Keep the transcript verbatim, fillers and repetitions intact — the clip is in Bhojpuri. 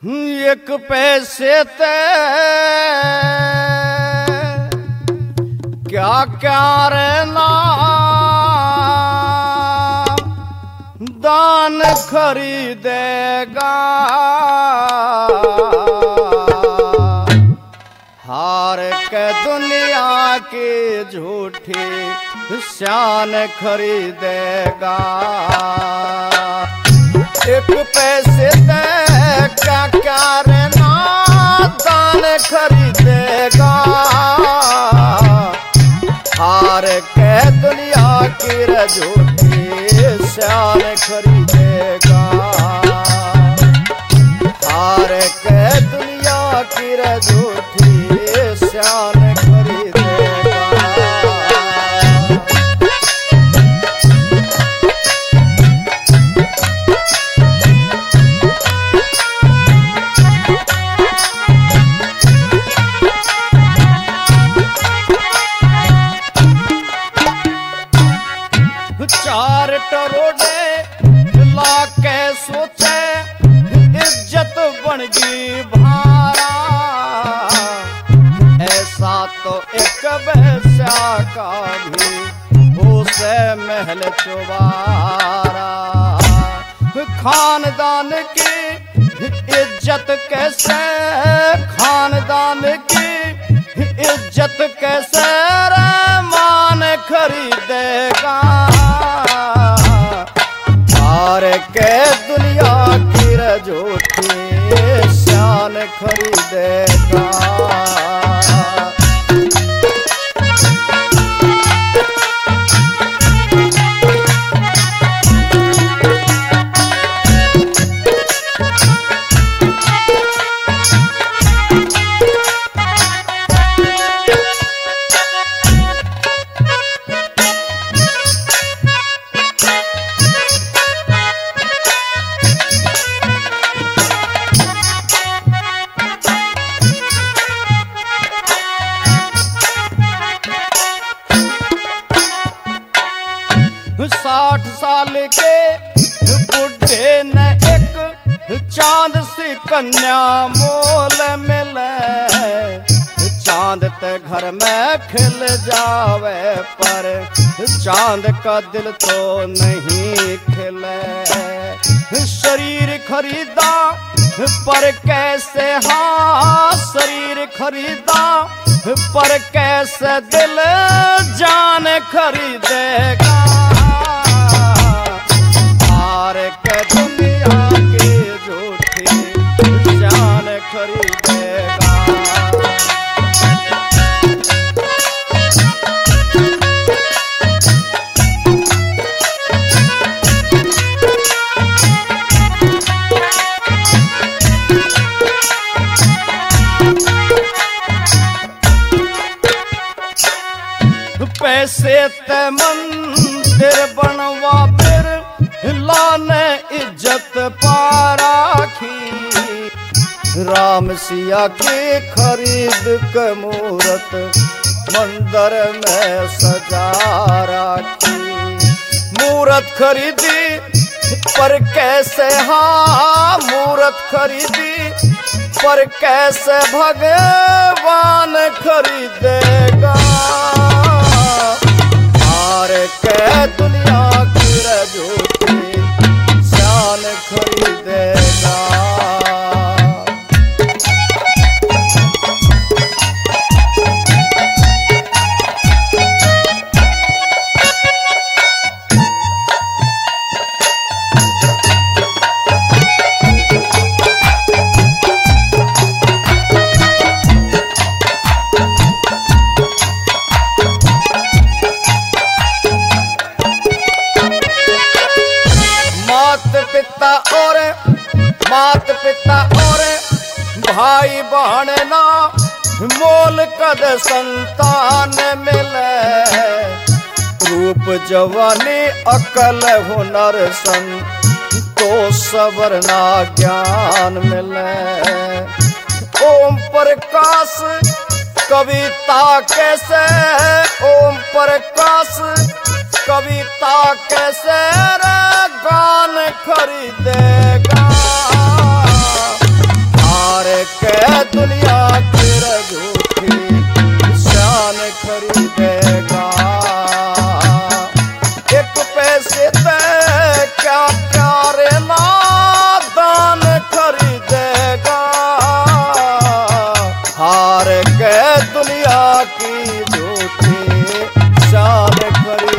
एक पैसे ते क्या क्या रहना दान खरीदेगा, हार के दुनिया की झूठी शान खरीदेगा। एक पैसे दे क्या क्या रहना दान खरीदेगा, हार के दुनिया की झूठी शान खरीदेगा, हार के दुनिया की झूठी शान खरीदेगा। चार टरोडे ला के सोचे इज्जत बनगी भारा, ऐसा तो एक वैश्या का भी हो से महल चुबारा। खानदान की इज्जत कैसे, खानदान की इज्जत कैसे मान खरीदेगा, हार के दुनिया की झूठी शान खरीदेगा। साठ साल के बुढ़े ने एक चांद सी कन्या मोल मिले, चांद ते घर में खिल जावे पर चांद का दिल तो नहीं खिले। शरीर खरीदा पर कैसे, हाँ शरीर खरीदा पर कैसे दिल जान खरीदेगा, हार के दुनिया की झूठी जान खरीदेगा। पैसे ते मंदिर बनवा फिर लाने इज्जत पाराखी, राम सिया की खरीद के मूरत मंदिर में सजा राखी। मूरत खरीदी पर कैसे, हाँ मूरत खरीदी पर कैसे भगवान खरीदेगा, हार के दुनिया की झूठी शान खरीदेगा। और मात पिता और भाई बहन ना मोल कद संतान मिले, रूप जवानी अकल हुनर सन तो सबर ना ज्ञान मिले। ओम प्रकाश कविता कैसे, ओम प्रकाश कविता कैसे रे गान खरीदेगा, खरीदेगा। एक पैसे ते क्या क्या रे नादान खरीदेगा। हार के दुनिया की झूठी शान खरीदेगा।